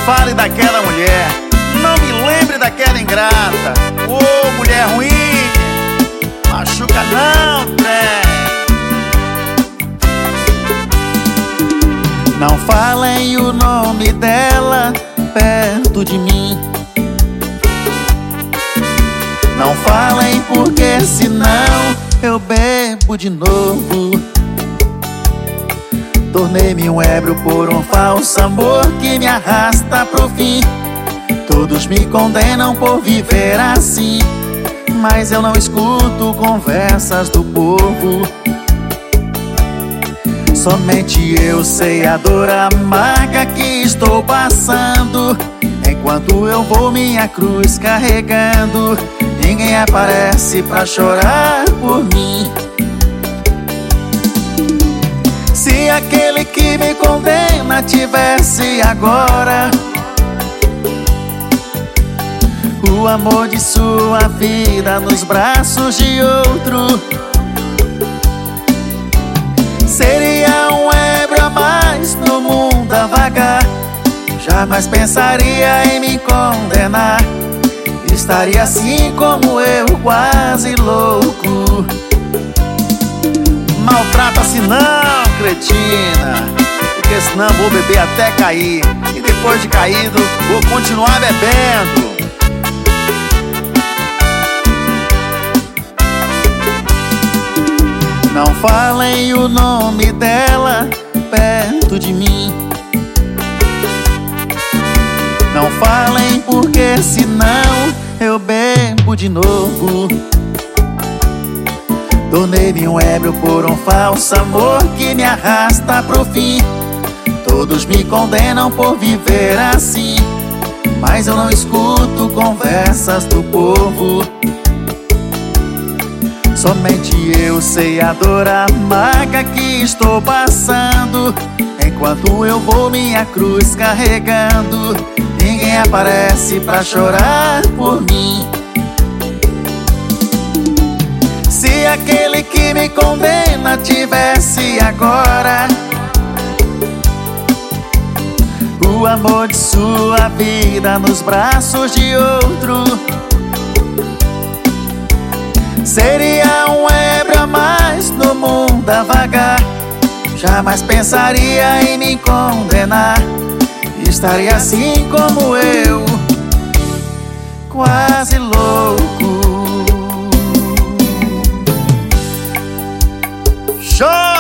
fale daquela mulher, não me lembre daquela ingrata. Ô, mulher ruim, machuca não, trem. Não falem o nome dela perto de mim. Não falem porque senão eu bebo de novo. Tornei-me um ébrio por um falso amor que me arrasta pro fim. Todos me condenam por viver assim, mas eu não escuto conversas do povo. Somente eu sei a dor amarga que estou passando, enquanto eu vou minha cruz carregando. Ninguém aparece pra chorar por mim. Se aquele que me condena tivesse agora o amor de sua vida nos braços de outro, seria um ébrio a mais no mundo a vagar. Jamais pensaria em me condenar. Estaria assim como eu, quase louco. Maltrata assim não, cretina, porque senão vou beber até cair, e depois de caído vou continuar bebendo. Não falem o nome dela perto de mim. Não falem porque senão eu bebo de novo. Tornei-me um ébrio por um falso amor que me arrasta pro fim. Todos me condenam por viver assim, mas eu não escuto conversas do povo. Somente eu sei a dor amarga que estou passando, enquanto eu vou minha cruz carregando. Ninguém aparece pra chorar por mim. Se aquele que me condena tivesse agora o amor de sua vida nos braços de outro, seria um ébrio a mais no mundo a vagar. Jamais pensaria em me condenar. Estaria assim como eu, quase louco. Show!